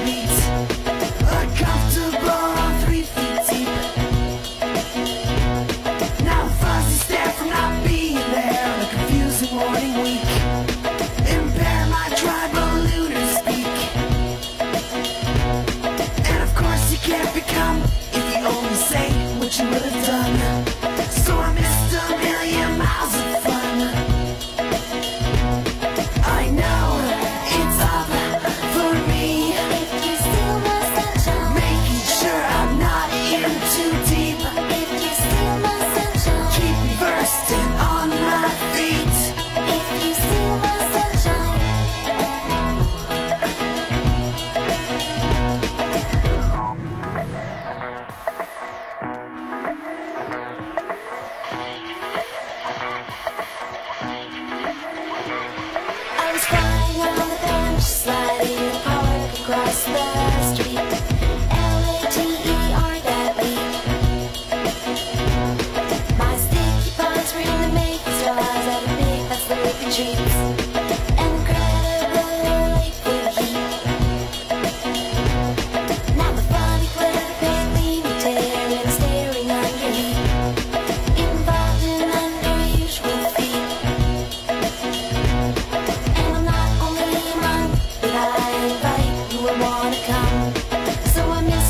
beat. Uncomfortable on 3 feet deep. Now the fuzzy stare from not being there on a confusing morning week. Impair my tribal lunar speak. And of course you can't become if you only say what you would have done. So I missed a million miles of fun. I know it's up for me. If you steal my sunshine, Making sure I'm not in too deep. if you steal my sunshine, Keep me bursting on my feet. if you steal my sunshine. I was flying on the bench, sliding in the park across the street. Later that week. My sticky paws were in the making straws at a big fat slurping treats. Incredible liquid heat. Now the funny glitter pickling your tail and staring on your heat. Involved in unusual feet. And I'm not only a monk, but I invite you and wanna come. So I miss